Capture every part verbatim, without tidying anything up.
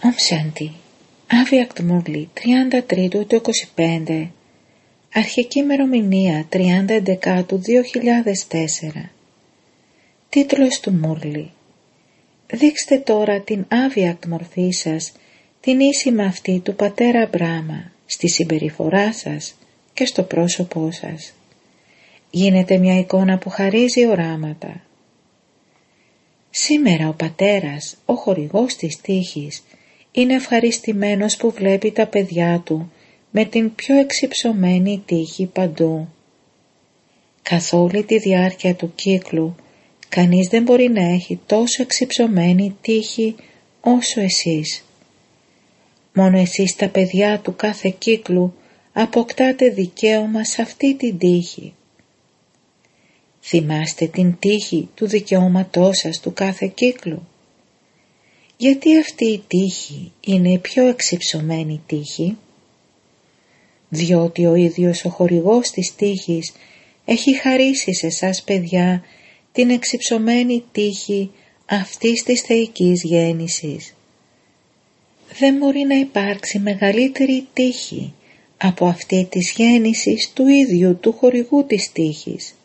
Ομ Σάντι, Άβιακτ Μούρλι, τριάντα τρία του είκοσι πέντε, αρχική ημερομηνία τριάντα Δεκάτου δύο χιλιάδες τέσσερα. Τίτλος του Μούρλι: δείξτε τώρα την άβιακτ μορφή σας, την ίση με αυτή του πατέρα Μπράμα, στη συμπεριφορά σας και στο πρόσωπό σας. Γίνεται μια εικόνα που χαρίζει οράματα. Σήμερα ο πατέρας, ο χορηγός της τύχης, είναι ευχαριστημένος που βλέπει τα παιδιά του με την πιο εξυψωμένη τύχη παντού. Καθ' όλη τη διάρκεια του κύκλου, κανείς δεν μπορεί να έχει τόσο εξυψωμένη τύχη όσο εσείς. Μόνο εσείς τα παιδιά του κάθε κύκλου αποκτάτε δικαίωμα σε αυτή την τύχη. Θυμάστε την τύχη του δικαιώματός σας του κάθε κύκλου. Γιατί αυτή η τύχη είναι η πιο εξυψωμένη τύχη? Διότι ο ίδιος ο χορηγός της τύχης έχει χαρίσει σε εσάς παιδιά την εξυψωμένη τύχη αυτής της θεϊκής γέννησης. Δεν μπορεί να υπάρξει μεγαλύτερη τύχη από αυτή της γέννησης του ίδιου του χορηγού της τύχης.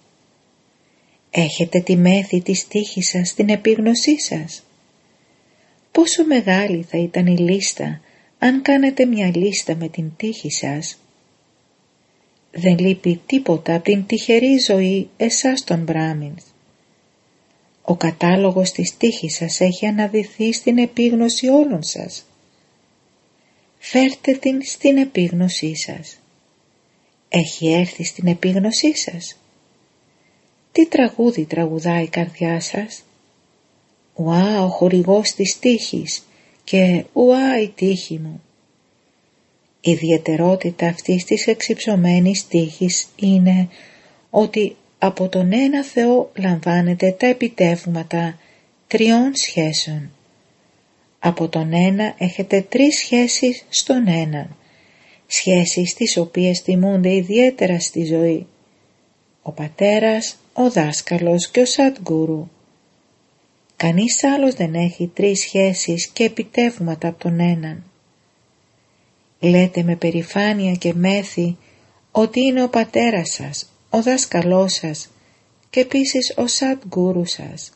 Έχετε τη μέθη της τύχης σας στην επίγνωσή σας. Πόσο μεγάλη θα ήταν η λίστα αν κάνετε μια λίστα με την τύχη σας. Δεν λείπει τίποτα από την τυχερή ζωή εσάς των Μπράμινς. Ο κατάλογος της τύχης σας έχει αναδυθεί στην επίγνωση όλων σας. Φέρτε την στην επίγνωσή σας. Έχει έρθει στην επίγνωσή σας. Τι τραγούδι τραγουδάει η καρδιά σας? Ουά, ο χορηγός της τύχης και ουά η τύχη μου. Η ιδιαιτερότητα αυτής της εξυψωμένης τύχης είναι ότι από τον ένα Θεό λαμβάνετε τα επιτεύγματα τριών σχέσεων. Από τον ένα έχετε τρεις σχέσεις στον έναν, σχέσεις τις οποίες τιμούνται ιδιαίτερα στη ζωή. Ο πατέρας, ο δάσκαλος και ο Σαντγκούρου. Κανείς άλλος δεν έχει τρεις σχέσεις και επιτεύγματα από τον έναν. Λέτε με περηφάνεια και μέθη ότι είναι ο πατέρας σας, ο δάσκαλός σας και επίσης ο Σαντγκούρου σας.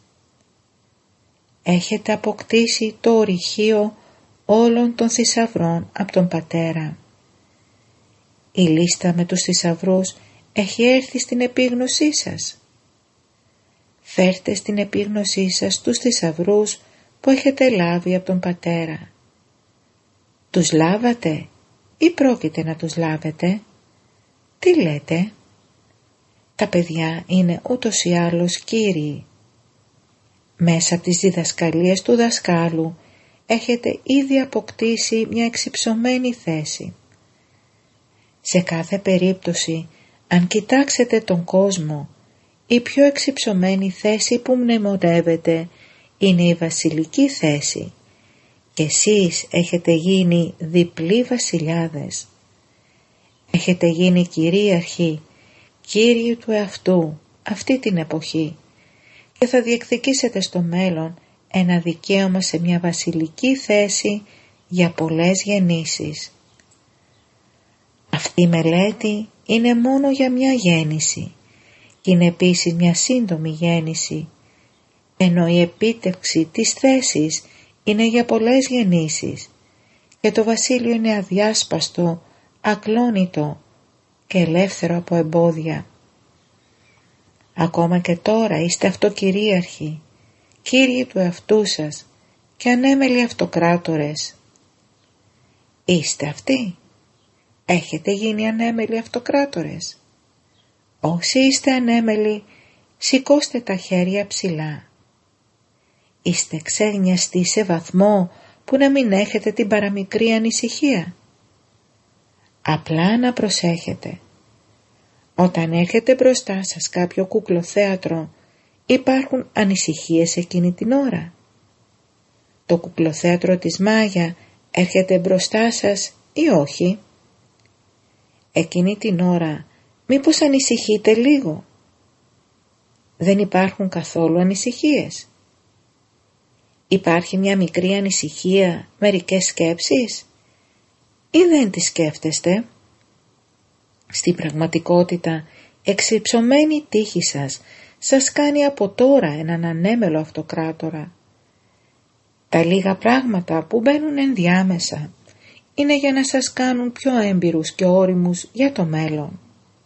Έχετε αποκτήσει το ορυχείο όλων των θησαυρών από τον πατέρα. Η λίστα με τους θησαυρούς έχει έρθει στην επίγνωσή σας. Φέρτε στην επίγνωσή σας τους θησαυρούς που έχετε λάβει από τον πατέρα. Τους λάβατε ή πρόκειται να τους λάβετε? Τι λέτε? Τα παιδιά είναι ούτως ή άλλως κύριοι. Μέσα από τις διδασκαλίες του δασκάλου έχετε ήδη αποκτήσει μια εξυψωμένη θέση. Σε κάθε περίπτωση, αν κοιτάξετε τον κόσμο, η πιο εξυψωμένη θέση που μνημονεύεται είναι η βασιλική θέση και εσείς έχετε γίνει διπλοί βασιλιάδες. Έχετε γίνει κυρίαρχοι, κύριοι του εαυτού αυτή την εποχή και θα διεκδικήσετε στο μέλλον ένα δικαίωμα σε μια βασιλική θέση για πολλές γεννήσεις. Αυτή η μελέτη είναι μόνο για μια γέννηση και είναι επίσης μια σύντομη γέννηση, ενώ η επίτευξη της θέσης είναι για πολλές γεννήσεις και το βασίλειο είναι αδιάσπαστο, ακλόνητο και ελεύθερο από εμπόδια. Ακόμα και τώρα είστε αυτοκυρίαρχοι, κύριοι του εαυτού σας και ανέμελοι αυτοκράτορες. Είστε αυτοί? Έχετε γίνει ανέμελοι αυτοκράτορες? Όσοι είστε ανέμελοι, σηκώστε τα χέρια ψηλά. Είστε ξένιαστοι σε βαθμό που να μην έχετε την παραμικρή ανησυχία? Απλά να προσέχετε. Όταν έρχεται μπροστά σας κάποιο κουκλοθέατρο, υπάρχουν ανησυχίες εκείνη την ώρα. Το κουκλοθέατρο της Μάγια έρχεται μπροστά σας ή όχι? Εκείνη την ώρα μήπως ανησυχείτε λίγο? Δεν υπάρχουν καθόλου ανησυχίες. Υπάρχει μια μικρή ανησυχία, μερικές σκέψεις ή δεν τις σκέφτεστε? Στην πραγματικότητα, εξυψωμένη τύχη σας σας κάνει από τώρα έναν ανέμελο αυτοκράτορα. Τα λίγα πράγματα που μπαίνουν ενδιάμεσα είναι για να σας κάνουν πιο έμπειρους και όριμους για το μέλλον.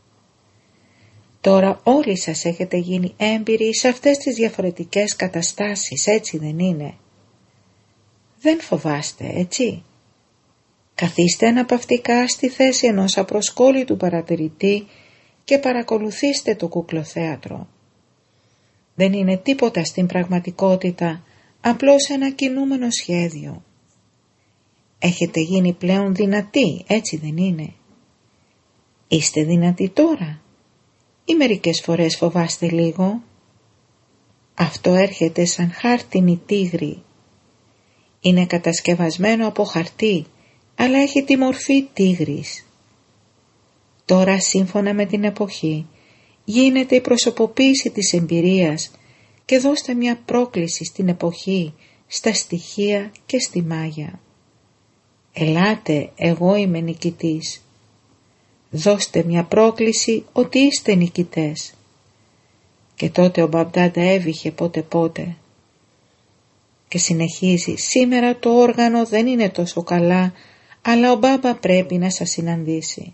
Τώρα όλοι σας έχετε γίνει έμπειροι σε αυτές τις διαφορετικές καταστάσεις, έτσι δεν είναι? Δεν φοβάστε, έτσι? Καθίστε αναπαυτικά στη θέση ενός απροσκόλλητου παρατηρητή και παρακολουθήστε το κουκλοθέατρο. Δεν είναι τίποτα στην πραγματικότητα, απλώς ένα κινούμενο σχέδιο. Έχετε γίνει πλέον δυνατοί, έτσι δεν είναι? Είστε δυνατοί τώρα ή μερικές φορές φοβάστε λίγο? Αυτό έρχεται σαν χάρτινη τίγρη. Είναι κατασκευασμένο από χαρτί, αλλά έχει τη μορφή τίγρης. Τώρα, σύμφωνα με την εποχή, γίνεται η προσωποποίηση της εμπειρίας και δώστε μια πρόκληση στην εποχή, στα στοιχεία και στη μάγια. Ελάτε, εγώ είμαι νικητής. Δώστε μια πρόκληση ότι είστε νικητές. Και τότε ο Μπαμπ-Ντάντα έβηχε πότε πότε. Και συνεχίζει, σήμερα το όργανο δεν είναι τόσο καλά, αλλά ο Μπάμπα πρέπει να σας συναντήσει.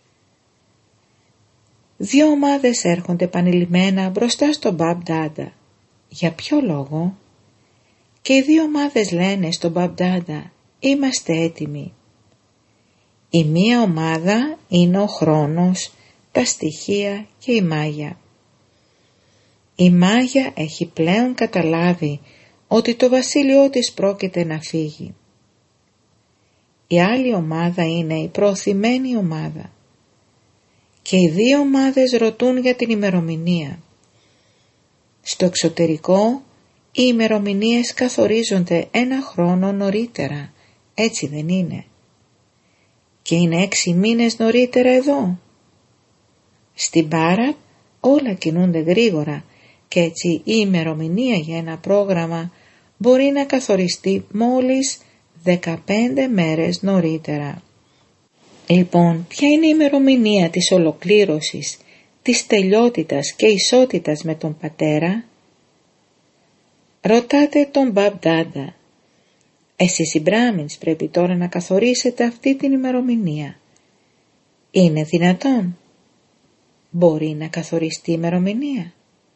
Δύο ομάδες έρχονται επανειλημμένα μπροστά στον Μπαμπ-Ντάντα. Για ποιο λόγο? Και οι δύο ομάδες λένε στον Μπαμπ-Ντάντα, είμαστε έτοιμοι. Η μία ομάδα είναι ο χρόνος, τα στοιχεία και η μάγια. Η μάγια έχει πλέον καταλάβει ότι το βασίλειό της πρόκειται να φύγει. Η άλλη ομάδα είναι η προωθημένη ομάδα. Και οι δύο ομάδες ρωτούν για την ημερομηνία. Στο εξωτερικό οι ημερομηνίες καθορίζονται ένα χρόνο νωρίτερα, έτσι δεν είναι? Και είναι έξι μήνες νωρίτερα εδώ. Στην Μπάρατ όλα κινούνται γρήγορα και έτσι η ημερομηνία για ένα πρόγραμμα μπορεί να καθοριστεί μόλις δεκαπέντε μέρες νωρίτερα. Λοιπόν, ποια είναι η ημερομηνία της ολοκλήρωσης, της τελειότητας και ισότητας με τον Πατέρα? Ρωτάτε τον Μπαμπ-Ντάντα. Εσείς οι Μπράμινς πρέπει τώρα να καθορίσετε αυτή την ημερομηνία. Είναι δυνατόν? Μπορεί να καθοριστεί η ημερομηνία?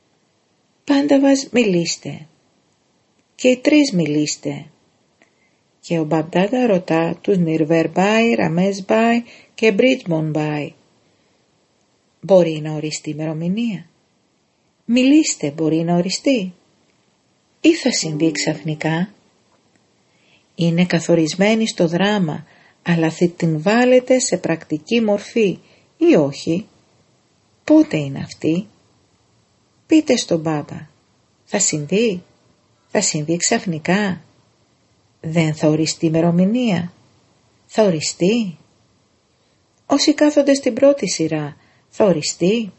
Πάνταβας μιλήστε. Και οι τρεις μιλήστε. Και ο Μπαμπ-Ντάντα ρωτά τους Νιρβέρ Μπάι, Ραμές Μπάι και Μπρίτζμον Μπάι. Μπορεί να οριστεί η ημερομηνία? Μιλήστε, μπορεί να οριστεί? Ή θα συμβεί ξαφνικά? Είναι καθορισμένη στο δράμα, αλλά θα την βάλετε σε πρακτική μορφή ή όχι? Πότε είναι αυτή? Πείτε στον Μπάμπα. Θα συμβεί? Θα συμβεί ξαφνικά? Δεν θα οριστεί η ημερομηνία? Θα οριστεί? Όσοι κάθονται στην πρώτη σειρά, θα οριστεί?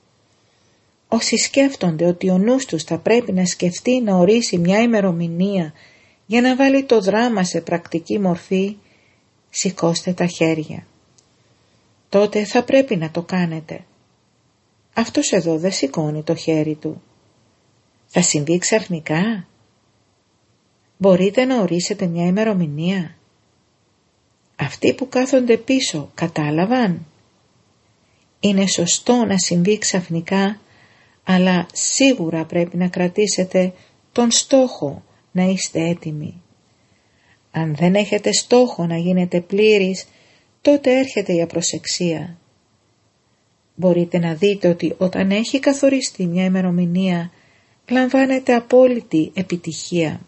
Όσοι σκέφτονται ότι ο νους τους θα πρέπει να σκεφτεί να ορίσει μια ημερομηνία για να βάλει το δράμα σε πρακτική μορφή, σηκώστε τα χέρια. Τότε θα πρέπει να το κάνετε. Αυτός εδώ δεν σηκώνει το χέρι του. Θα συμβεί ξαφνικά? Μπορείτε να ορίσετε μια ημερομηνία? Αυτοί που κάθονται πίσω κατάλαβαν? Είναι σωστό να συμβεί ξαφνικά, αλλά σίγουρα πρέπει να κρατήσετε τον στόχο να είστε έτοιμοι. Αν δεν έχετε στόχο να γίνετε πλήρης, τότε έρχεται η απροσεξία. Μπορείτε να δείτε ότι όταν έχει καθοριστεί μια ημερομηνία, λαμβάνετε απόλυτη επιτυχία.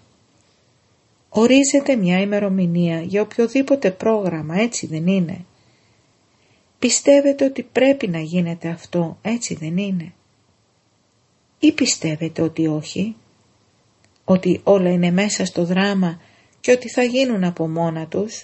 Ορίζετε μια ημερομηνία για οποιοδήποτε πρόγραμμα, έτσι δεν είναι? Πιστεύετε ότι πρέπει να γίνεται αυτό, έτσι δεν είναι? Ή πιστεύετε ότι όχι? Ότι όλα είναι μέσα στο δράμα και ότι θα γίνουν από μόνα τους?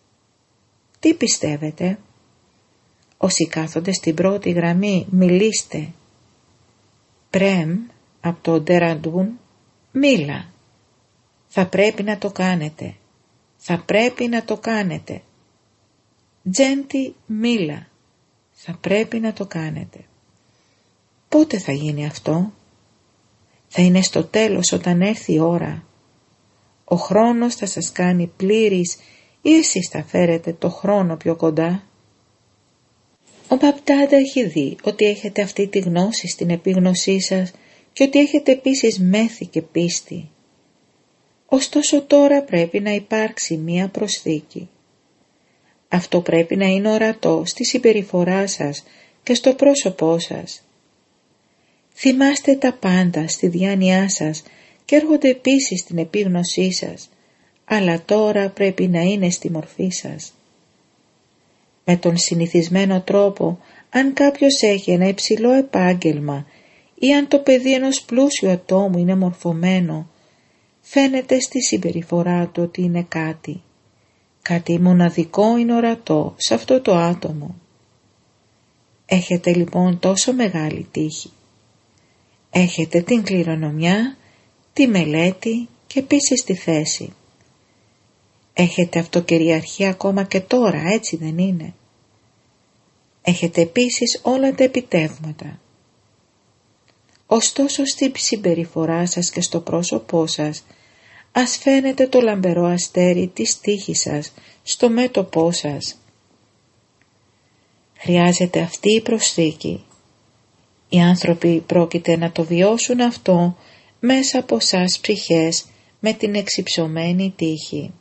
Τι πιστεύετε? Όσοι κάθονται στην πρώτη γραμμή, μιλήστε. Πρέμ, από το Ντεραντούν, μίλα. Θα πρέπει να το κάνετε. Θα πρέπει να το κάνετε. Τζέντι μίλα. Θα πρέπει να το κάνετε. Πότε θα γίνει αυτό? Θα είναι στο τέλος, όταν έρθει η ώρα. Ο χρόνος θα σας κάνει πλήρης ή εσείς θα φέρετε το χρόνο πιο κοντά. Ο Μπαπ-Ντάντα έχει δει ότι έχετε αυτή τη γνώση στην επίγνωσή σας και ότι έχετε επίσης μέθη και πίστη. Ωστόσο τώρα πρέπει να υπάρξει μία προσθήκη. Αυτό πρέπει να είναι ορατό στη συμπεριφορά σας και στο πρόσωπό σας. Θυμάστε τα πάντα στη διάνοιά σας και έρχονται επίσης στην επίγνωσή σας, αλλά τώρα πρέπει να είναι στη μορφή σας. Με τον συνηθισμένο τρόπο, αν κάποιος έχει ένα υψηλό επάγγελμα ή αν το παιδί ενός πλούσιου ατόμου είναι μορφωμένο, φαίνεται στη συμπεριφορά του ότι είναι κάτι. Κάτι μοναδικό είναι ορατό σε αυτό το άτομο. Έχετε λοιπόν τόσο μεγάλη τύχη. Έχετε την κληρονομιά, τη μελέτη και επίσης τη θέση. Έχετε αυτοκυριαρχία ακόμα και τώρα, έτσι δεν είναι? Έχετε επίσης όλα τα επιτεύγματα. Ωστόσο στη συμπεριφορά σας και στο πρόσωπό σας, ας φαίνεται το λαμπερό αστέρι της τύχης σας στο μέτωπό σας. Χρειάζεται αυτή η προσθήκη. Οι άνθρωποι πρόκειται να το βιώσουν αυτό μέσα από σας ψυχές με την εξυψωμένη τύχη.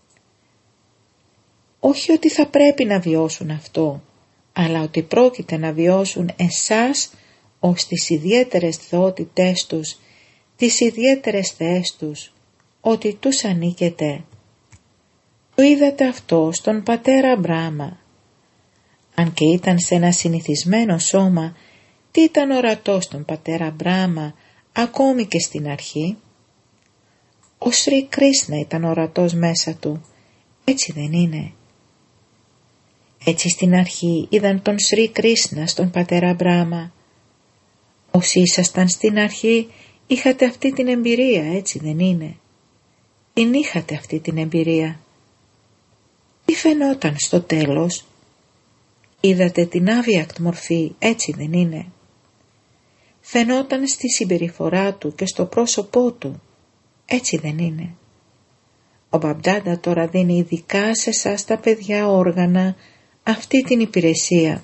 Όχι ότι θα πρέπει να βιώσουν αυτό, αλλά ότι πρόκειται να βιώσουν εσάς ως τις ιδιαίτερες θεότητές τους, τις ιδιαίτερες θεές τους, ότι τους ανήκετε. Το είδατε αυτό στον πατέρα Μπράμα. Αν και ήταν σε ένα συνηθισμένο σώμα, τι ήταν ορατό στον πατέρα Μπράμα ακόμη και στην αρχή? Ο Σρι Κρίσνα ήταν ορατός μέσα του, έτσι δεν είναι? Έτσι στην αρχή είδαν τον Σρι Κρίσνα στον πατέρα Μπράμα. Όσοι ήσασταν στην αρχή είχατε αυτή την εμπειρία, έτσι δεν είναι? Την είχατε αυτή την εμπειρία. Τι φαινόταν στο τέλος? Είδατε την άβιακτ μορφή, έτσι δεν είναι? Φαινόταν στη συμπεριφορά του και στο πρόσωπό του, έτσι δεν είναι? Ο Μπαπ-Ντάντα τώρα δίνει ειδικά σε εσάς τα παιδιά όργανα αυτή την υπηρεσία.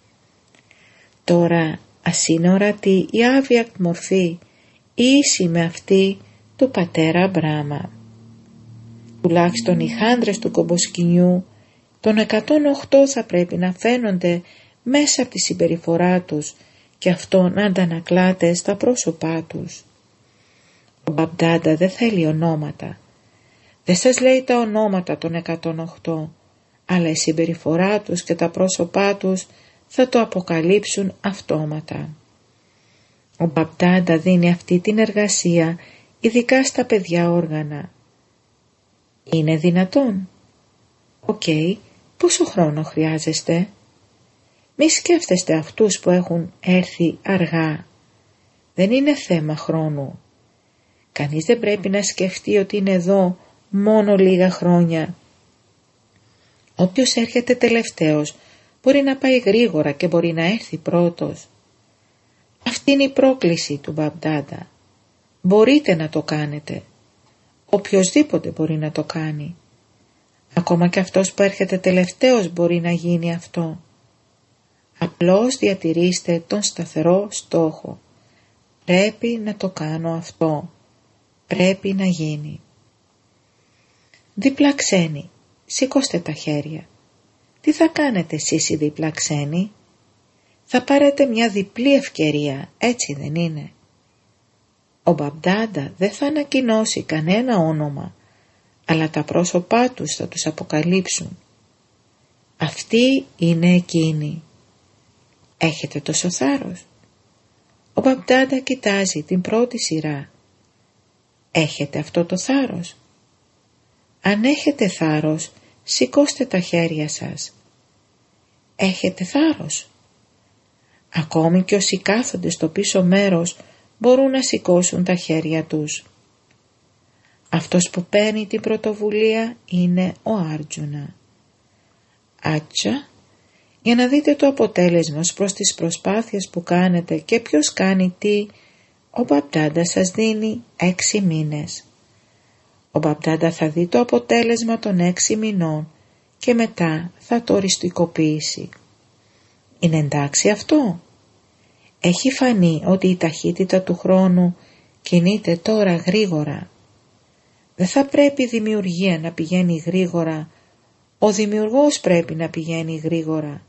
Τώρα ας είναι ορατή η άβιακτ μορφή, ίση με αυτή του πατέρα Μπράμα. Τουλάχιστον οι χάντρες του κομποσκηνιού των εκατόν οκτώ θα πρέπει να φαίνονται μέσα από τη συμπεριφορά τους και αυτό να αντανακλάται στα πρόσωπά τους. Ο Μπαπ-Ντάντα δεν θέλει ονόματα. Δεν σας λέει τα ονόματα των εκατόν οκτώ, αλλά η συμπεριφορά τους και τα πρόσωπά τους θα το αποκαλύψουν αυτόματα. Ο Μπαπ-Ντάντα δίνει αυτή την εργασία ειδικά στα παιδιά όργανα. Είναι δυνατόν? Οκ, okay. Πόσο χρόνο χρειάζεστε? Μη σκέφτεστε αυτούς που έχουν έρθει αργά. Δεν είναι θέμα χρόνου. Κανείς δεν πρέπει να σκεφτεί ότι είναι εδώ μόνο λίγα χρόνια. Όποιος έρχεται τελευταίος μπορεί να πάει γρήγορα και μπορεί να έρθει πρώτος. Αυτή είναι η πρόκληση του Μπαπ-Ντάντα. Μπορείτε να το κάνετε. Οποιοσδήποτε μπορεί να το κάνει. Ακόμα και αυτός που έρχεται τελευταίος μπορεί να γίνει αυτό. Απλώς διατηρήστε τον σταθερό στόχο. Πρέπει να το κάνω αυτό. Πρέπει να γίνει. Δίπλα ξένοι. Σηκώστε τα χέρια. Τι θα κάνετε εσείς οι δίπλα ξένοι? Θα πάρετε μια διπλή ευκαιρία, έτσι δεν είναι? Ο Μπαπ-Ντάντα δεν θα ανακοινώσει κανένα όνομα, αλλά τα πρόσωπά τους θα τους αποκαλύψουν. Αυτοί είναι εκείνοι. Έχετε τόσο θάρρος? Ο Μπαπ-Ντάντα κοιτάζει την πρώτη σειρά. Έχετε αυτό το θάρρος? Αν έχετε θάρρος, σηκώστε τα χέρια σας. Έχετε θάρρος? Ακόμη και όσοι κάθονται στο πίσω μέρος μπορούν να σηκώσουν τα χέρια τους. Αυτός που παίρνει την πρωτοβουλία είναι ο Άρτζουνα. Άτσα, για να δείτε το αποτέλεσμα προς τις προσπάθειες που κάνετε και ποιος κάνει τι, ο Μπαπτάντα σας δίνει έξι μήνες. Ο Μπαπτάντα θα δει το αποτέλεσμα των έξι μηνών και μετά θα το οριστικοποιήσει. Είναι εντάξει αυτό? Έχει φανεί ότι η ταχύτητα του χρόνου κινείται τώρα γρήγορα. Δεν θα πρέπει η δημιουργία να πηγαίνει γρήγορα, ο δημιουργός πρέπει να πηγαίνει γρήγορα.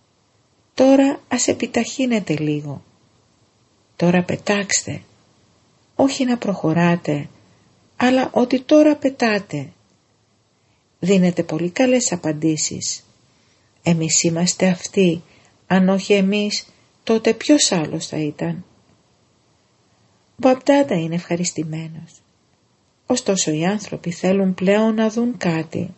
Τώρα ας επιταχύνετε λίγο. Τώρα πετάξτε, όχι να προχωράτε, αλλά ότι τώρα πετάτε. Δίνετε πολύ καλές απαντήσεις. Εμείς είμαστε αυτοί, αν όχι εμείς, τότε ποιος άλλος θα ήταν? Ο Μπαπτάντα είναι ευχαριστημένος. Ωστόσο οι άνθρωποι θέλουν πλέον να δουν κάτι.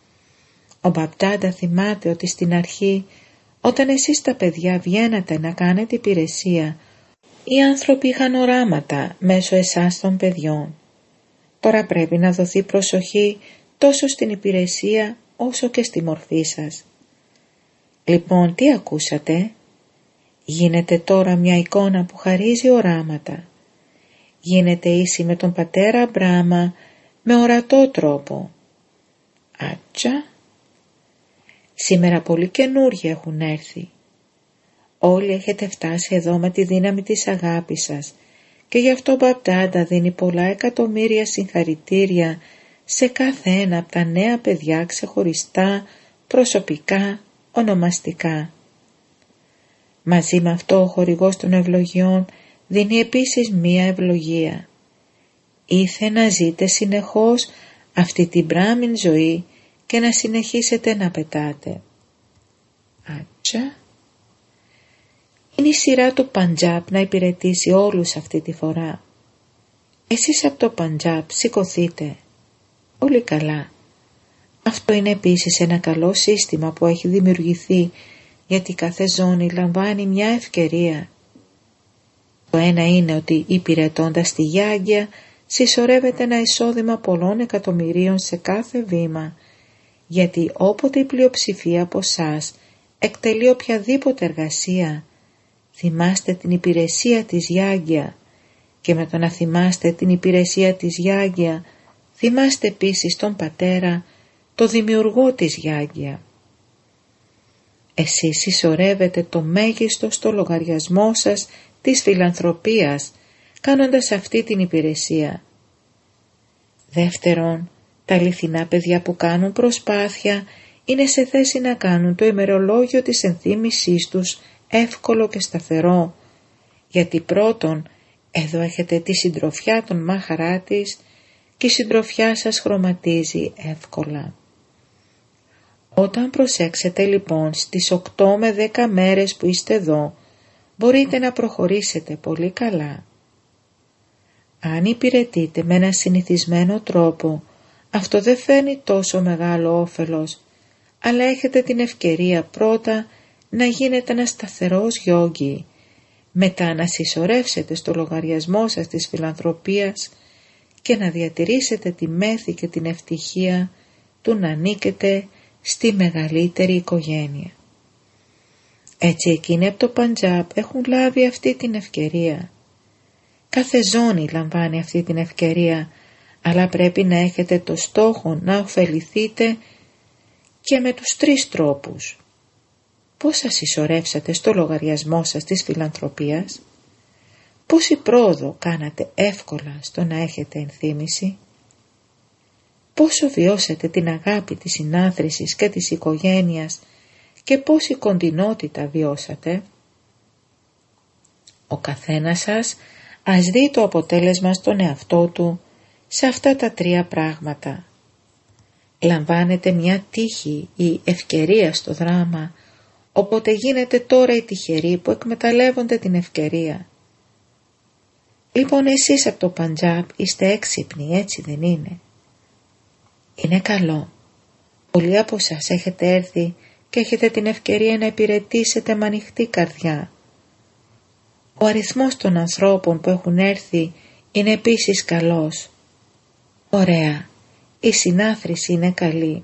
Ο Μπαπτάντα θυμάται ότι στην αρχή, όταν εσείς τα παιδιά βγαίνατε να κάνετε υπηρεσία, οι άνθρωποι είχαν οράματα μέσω εσάς των παιδιών. Τώρα πρέπει να δοθεί προσοχή τόσο στην υπηρεσία όσο και στη μορφή σας. Λοιπόν, τι ακούσατε? Γίνεται τώρα μια εικόνα που χαρίζει οράματα. Γίνεται ίση με τον πατέρα Μπράμα με ορατό τρόπο. Άτσα. Σήμερα πολλοί καινούργοι έχουν έρθει. Όλοι έχετε φτάσει εδώ με τη δύναμη της αγάπης σας και γι' αυτό ο Μπαπτάντα δίνει πολλά εκατομμύρια συγχαρητήρια σε κάθε ένα από τα νέα παιδιά ξεχωριστά, προσωπικά, ονομαστικά. Μαζί με αυτό ο χορηγός των ευλογιών δίνει επίσης μία ευλογία. Ήθε να ζείτε συνεχώς αυτή την μπράμιν ζωή και να συνεχίσετε να πετάτε. Άτσα. Είναι η σειρά του Παντζάπ να υπηρετήσει όλους αυτή τη φορά. Εσείς από το Παντζάπ σηκωθείτε. Πολύ καλά. Αυτό είναι επίσης ένα καλό σύστημα που έχει δημιουργηθεί, γιατί κάθε ζώνη λαμβάνει μια ευκαιρία. Το ένα είναι ότι υπηρετώντας τη Γιάγκια συσσωρεύεται ένα εισόδημα πολλών εκατομμυρίων σε κάθε βήμα, γιατί όποτε η πλειοψηφία από εσάς εκτελεί οποιαδήποτε εργασία, θυμάστε την υπηρεσία της Γιάγκια, και με το να θυμάστε την υπηρεσία της Γιάγκια θυμάστε επίσης τον πατέρα, το δημιουργό της Γιάγκια. Εσείς συσσωρεύετε το μέγιστο στο λογαριασμό σας της φιλανθρωπίας, κάνοντας αυτή την υπηρεσία. Δεύτερον, τα αληθινά παιδιά που κάνουν προσπάθεια είναι σε θέση να κάνουν το ημερολόγιο της ενθύμησής τους εύκολο και σταθερό, γιατί πρώτον, εδώ έχετε τη συντροφιά των Μαχαράτης και η συντροφιά σας χρωματίζει εύκολα. Όταν προσέξετε λοιπόν στις οκτώ με δέκα μέρες που είστε εδώ, μπορείτε να προχωρήσετε πολύ καλά. Αν υπηρετείτε με ένα συνηθισμένο τρόπο, αυτό δεν φέρνει τόσο μεγάλο όφελος, αλλά έχετε την ευκαιρία πρώτα να γίνετε ένα σταθερός γιόγκι, μετά να συσσωρεύσετε στο λογαριασμό σας της φιλανθρωπίας και να διατηρήσετε τη μέθη και την ευτυχία του να ανήκετε στη μεγαλύτερη οικογένεια. Έτσι εκείνοι από το Παντζάπ έχουν λάβει αυτή την ευκαιρία. Κάθε ζώνη λαμβάνει αυτή την ευκαιρία, αλλά πρέπει να έχετε το στόχο να ωφεληθείτε και με τους τρεις τρόπους. Πώς σας συσσωρεύσατε στο λογαριασμό σας της φιλανθρωπίας? Πόση πρόοδο κάνατε εύκολα στο να έχετε ενθύμηση? Πόσο βιώσατε την αγάπη της συνάθρησης και της οικογένειας και πόση κοντινότητα βιώσατε? Ο καθένας σας ας δει το αποτέλεσμα στον εαυτό του σε αυτά τα τρία πράγματα. Λαμβάνετε μια τύχη ή ευκαιρία στο δράμα, οπότε γίνετε τώρα οι τυχεροί που εκμεταλλεύονται την ευκαιρία. Λοιπόν, εσείς από το Παντζάπ είστε έξυπνοι, έτσι δεν είναι? Είναι καλό. Πολλοί από σας έχετε έρθει και έχετε την ευκαιρία να υπηρετήσετε με ανοιχτή καρδιά. Ο αριθμός των ανθρώπων που έχουν έρθει είναι επίσης καλός. Ωραία, η συνάθρηση είναι καλή.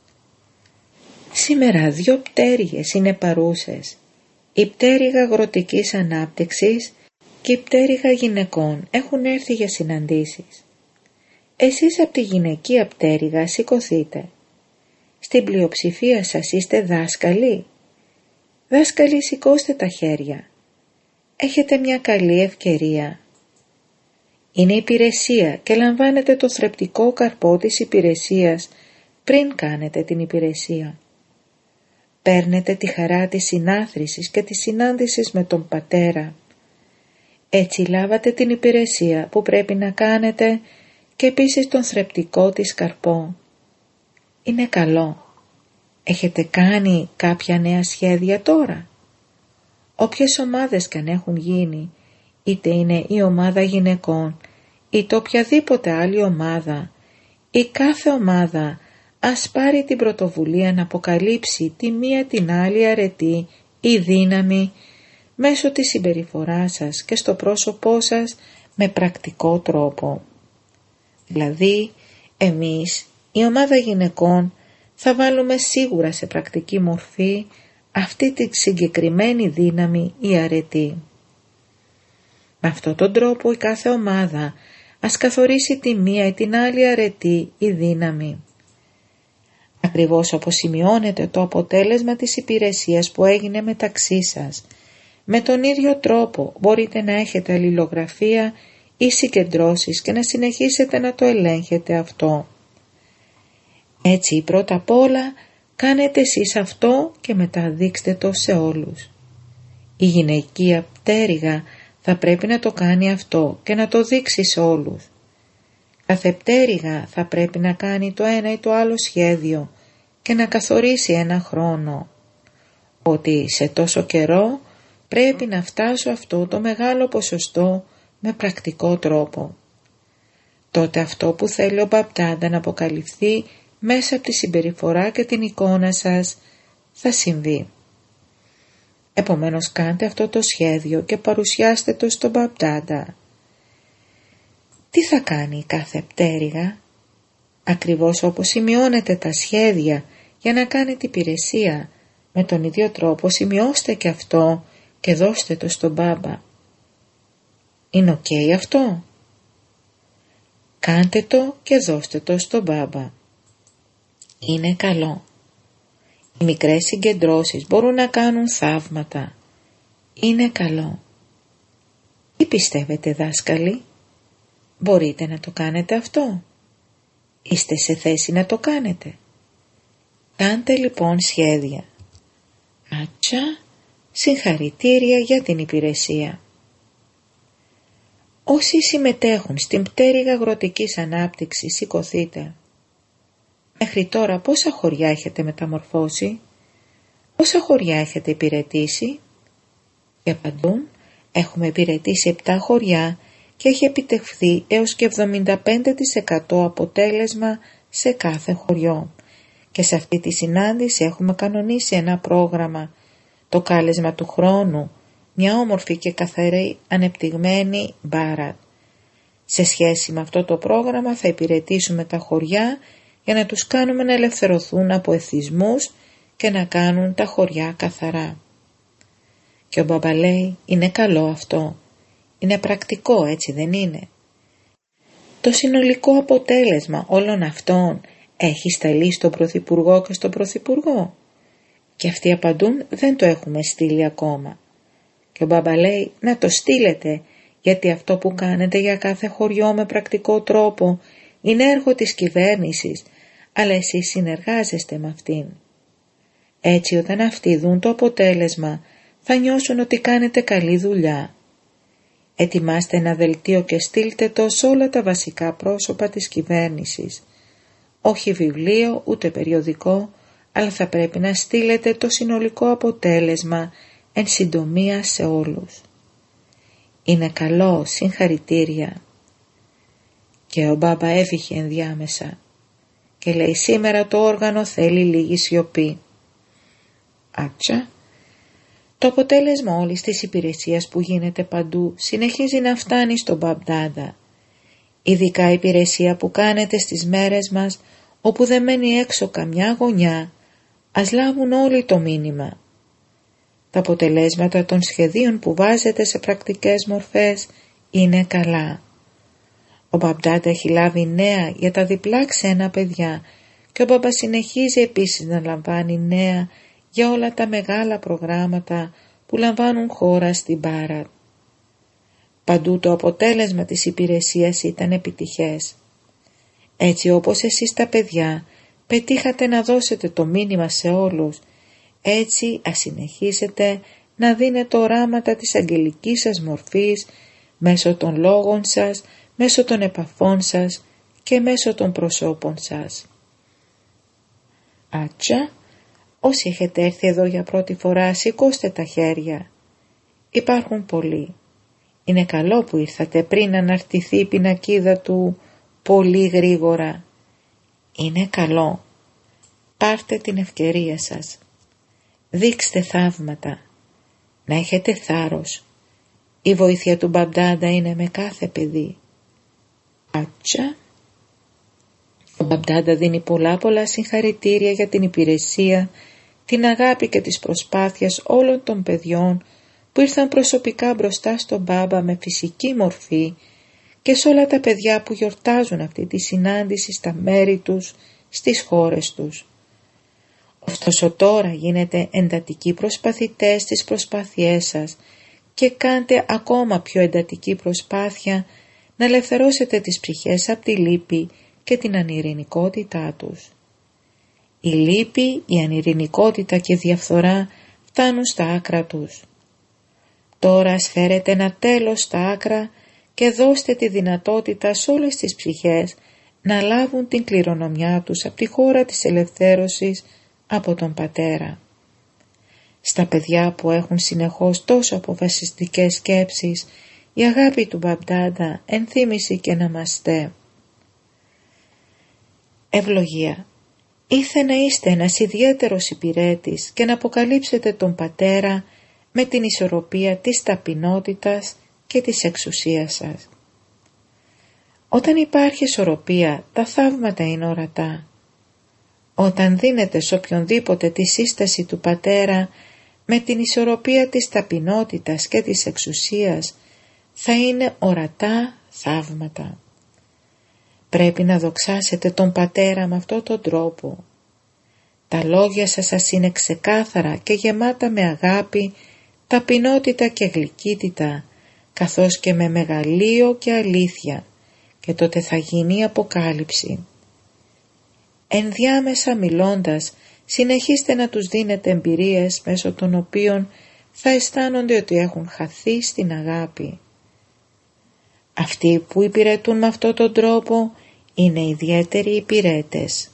Σήμερα δύο πτέρυγες είναι παρούσες. Η πτέρυγα αγροτικής ανάπτυξης και η πτέρυγα γυναικών έχουν έρθει για συναντήσεις. Εσείς από τη γυναικεία πτέρυγα σηκωθείτε. Στην πλειοψηφία σας είστε δάσκαλοι. Δάσκαλοι, σηκώστε τα χέρια. Έχετε μια καλή ευκαιρία. Είναι υπηρεσία και λαμβάνετε το θρεπτικό καρπό της υπηρεσίας πριν κάνετε την υπηρεσία. Παίρνετε τη χαρά της συνάθρησης και της συνάντησης με τον Πατέρα. Έτσι λάβατε την υπηρεσία που πρέπει να κάνετε και επίσης τον θρεπτικό της καρπό. Είναι καλό. Έχετε κάνει κάποια νέα σχέδια τώρα? Όποιες ομάδες και αν έχουν γίνει, είτε είναι η ομάδα γυναικών, είτε οποιαδήποτε άλλη ομάδα, η κάθε ομάδα ας πάρει την πρωτοβουλία να αποκαλύψει τη μία την άλλη αρετή ή δύναμη μέσω της συμπεριφοράς σας και στο πρόσωπό σας με πρακτικό τρόπο. Δηλαδή, εμείς, η ομάδα γυναικών, θα βάλουμε σίγουρα σε πρακτική μορφή αυτή τη συγκεκριμένη δύναμη ή αρετή. Με αυτόν τον τρόπο η κάθε ομάδα ας καθορίσει τη μία ή την άλλη αρετή ή δύναμη. Ακριβώς όπως σημειώνεται το αποτέλεσμα της υπηρεσίας που έγινε μεταξύ σας, με τον ίδιο τρόπο μπορείτε να έχετε αλληλογραφία ή συγκεντρώσεις και να συνεχίσετε να το ελέγχετε αυτό. Έτσι πρώτα απ' όλα κάνετε εσείς αυτό και μετά δείξτε το σε όλους. Η γυναικεία πτέρυγα θα πρέπει να το κάνει αυτό και να το δείξει σε όλους. Κάθε πτέρυγα θα πρέπει να κάνει το ένα ή το άλλο σχέδιο και να καθορίσει ένα χρόνο. Ότι σε τόσο καιρό πρέπει να φτάσω αυτό το μεγάλο ποσοστό με πρακτικό τρόπο. Τότε αυτό που θέλει ο Μπαπτάντα να αποκαλυφθεί μέσα από τη συμπεριφορά και την εικόνα σας θα συμβεί. Επομένως κάντε αυτό το σχέδιο και παρουσιάστε το στον Μπαπτάντα. Τι θα κάνει κάθε πτέρυγα? Ακριβώς όπως σημειώνετε τα σχέδια για να κάνετε υπηρεσία, με τον ίδιο τρόπο σημειώστε και αυτό και δώστε το στον Μπάμπα. Είναι οκ okay αυτό? Κάντε το και δώστε το στον Μπάμπα. Είναι καλό. Οι μικρές συγκεντρώσεις μπορούν να κάνουν θαύματα. Είναι καλό. Τι πιστεύετε, δάσκαλοι? Μπορείτε να το κάνετε αυτό? Είστε σε θέση να το κάνετε? Κάντε λοιπόν σχέδια. Άτσα, συγχαρητήρια για την υπηρεσία. Όσοι συμμετέχουν στην πτέρυγα αγροτικής ανάπτυξης, σηκωθείτε. Μέχρι τώρα πόσα χωριά έχετε μεταμορφώσει? Πόσα χωριά έχετε υπηρετήσει? Και απαντούν, έχουμε υπηρετήσει επτά χωριά και έχει επιτευχθεί έως και εβδομήντα πέντε τοις εκατό αποτέλεσμα σε κάθε χωριό. Και σε αυτή τη συνάντηση έχουμε κανονίσει ένα πρόγραμμα, το κάλεσμα του χρόνου, μια όμορφη και καθαρή ανεπτυγμένη μπάρα. Σε σχέση με αυτό το πρόγραμμα θα υπηρετήσουμε τα χωριά για να τους κάνουμε να ελευθερωθούν από εθισμούς και να κάνουν τα χωριά καθαρά. Και ο Μπαμπά λέει, είναι καλό αυτό. Είναι πρακτικό, έτσι δεν είναι? Το συνολικό αποτέλεσμα όλων αυτών έχει σταλεί στον Πρωθυπουργό και στον Πρωθυπουργό? Και αυτοί απαντούν, δεν το έχουμε στείλει ακόμα. Και ο Μπαμπά λέει, να το στείλετε, γιατί αυτό που κάνετε για κάθε χωριό με πρακτικό τρόπο είναι έργο της κυβέρνησης, αλλά εσείς συνεργάζεστε με αυτήν. Έτσι όταν αυτοί δουν το αποτέλεσμα θα νιώσουν ότι κάνετε καλή δουλειά. Ετοιμάστε ένα δελτίο και στείλτε το σε όλα τα βασικά πρόσωπα της κυβέρνησης. Όχι βιβλίο ούτε περιοδικό, αλλά θα πρέπει να στείλετε το συνολικό αποτέλεσμα εν συντομία σε όλους. Είναι καλό, συγχαρητήρια. Και ο Μπάμπα έφυγε ενδιάμεσα και λέει, σήμερα το όργανο θέλει λίγη σιωπή. Άτσα. Το αποτέλεσμα όλης της υπηρεσίας που γίνεται παντού συνεχίζει να φτάνει στον Μπαπτάντα. ειδικά η υπηρεσία που κάνετε στις μέρες μας, όπου δεν μένει έξω καμιά γωνιά, ας λάβουν όλοι το μήνυμα. Τα αποτελέσματα των σχεδίων που βάζετε σε πρακτικές μορφές είναι καλά. Ο Μπαμπ-Ντάντα έχει λάβει νέα για τα διπλά ξένα παιδιά και ο Μπαμπά συνεχίζει επίσης να λαμβάνει νέα για όλα τα μεγάλα προγράμματα που λαμβάνουν χώρα στην Μπάρατ. Παντού το αποτέλεσμα της υπηρεσίας ήταν επιτυχές. Έτσι όπως εσείς τα παιδιά πετύχατε να δώσετε το μήνυμα σε όλους, έτσι ας συνεχίσετε να δίνετε οράματα της αγγελικής σας μορφής μέσω των λόγων σας, μέσω των επαφών σας και μέσω των προσώπων σας. Άτσα, όσοι έχετε έρθει εδώ για πρώτη φορά, σηκώστε τα χέρια. Υπάρχουν πολλοί. Είναι καλό που ήρθατε πριν αναρτηθεί η πινακίδα του πολύ γρήγορα. Είναι καλό. Πάρτε την ευκαιρία σας. Δείξτε θαύματα. Να έχετε θάρρος. Η βοήθεια του Μπαμπ-Ντάντα είναι με κάθε παιδί. Άτσα. Ο Μπαμπ-Ντάντα δίνει πολλά πολλά συγχαρητήρια για την υπηρεσία, την αγάπη και τις προσπάθειες όλων των παιδιών που ήρθαν προσωπικά μπροστά στον Μπάμπα με φυσική μορφή και σε όλα τα παιδιά που γιορτάζουν αυτή τη συνάντηση στα μέρη τους, στις χώρες τους. Ωστόσο τώρα γίνετε εντατικοί προσπαθητές στις προσπάθειές σας και κάντε ακόμα πιο εντατική προσπάθεια να ελευθερώσετε τις ψυχές από τη λύπη και την ανειρηνικότητά τους. Η λύπη, η ανειρηνικότητα και η διαφθορά φτάνουν στα άκρα τους. Τώρα ας φέρετε ένα τέλος στα άκρα και δώστε τη δυνατότητα σε όλες τις ψυχές να λάβουν την κληρονομιά τους από τη χώρα της ελευθέρωσης από τον Πατέρα. Στα παιδιά που έχουν συνεχώς τόσο αποφασιστικές σκέψεις, η αγάπη του Μπαμπ-Ντάντα ενθύμησε και ναμαστέ. Ευλογία. Ήθε να είστε ένας ιδιαίτερος υπηρέτης και να αποκαλύψετε τον Πατέρα με την ισορροπία της ταπεινότητας και της εξουσίας σας. Όταν υπάρχει ισορροπία, τα θαύματα είναι ορατά. Όταν δίνετε σε οποιονδήποτε τη σύσταση του Πατέρα με την ισορροπία της ταπεινότητας και της εξουσίας, θα είναι ορατά θαύματα. Πρέπει να δοξάσετε τον Πατέρα με αυτόν τον τρόπο. Τα λόγια σας σας είναι ξεκάθαρα και γεμάτα με αγάπη, ταπεινότητα και γλυκύτητα, καθώς και με μεγαλείο και αλήθεια, και τότε θα γίνει η αποκάλυψη. Ενδιάμεσα μιλώντας, συνεχίστε να τους δίνετε εμπειρίες μέσω των οποίων θα αισθάνονται ότι έχουν χαθεί στην αγάπη. Αυτοί που υπηρετούν με αυτόν τον τρόπο είναι ιδιαίτεροι υπηρέτες.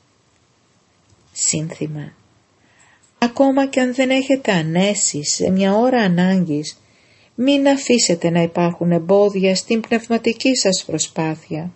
Σύνθημα. Ακόμα και αν δεν έχετε ανέσει σε μια ώρα ανάγκης, μην αφήσετε να υπάρχουν εμπόδια στην πνευματική σας προσπάθεια.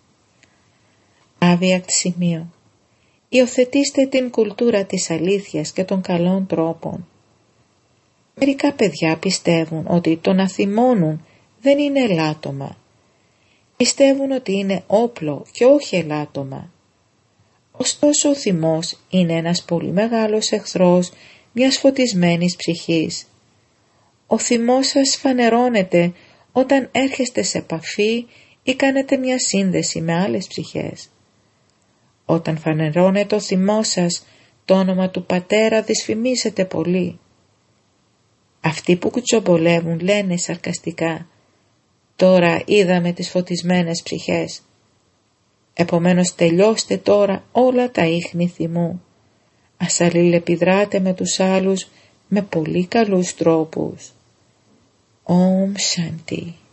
Άβιακ σημείο. Υιοθετήστε την κουλτούρα της αλήθειας και των καλών τρόπων. Μερικά παιδιά πιστεύουν ότι το να θυμώνουν δεν είναι ελάττωμα. Πιστεύουν ότι είναι όπλο και όχι ελάττωμα. Ωστόσο ο θυμός είναι ένας πολύ μεγάλος εχθρός μιας φωτισμένης ψυχής. Ο θυμός σας φανερώνεται όταν έρχεστε σε επαφή ή κάνετε μια σύνδεση με άλλες ψυχές. Όταν φανερώνεται ο θυμός σας, το όνομα του Πατέρα δυσφημίζεται πολύ. Αυτοί που κουτσομπολεύουν λένε σαρκαστικά, τώρα είδαμε τις φωτισμένες ψυχές. Επομένως τελειώστε τώρα όλα τα ίχνη θυμού. Ας αλληλεπιδράτε με τους άλλους με πολύ καλούς τρόπους. Om Shanti.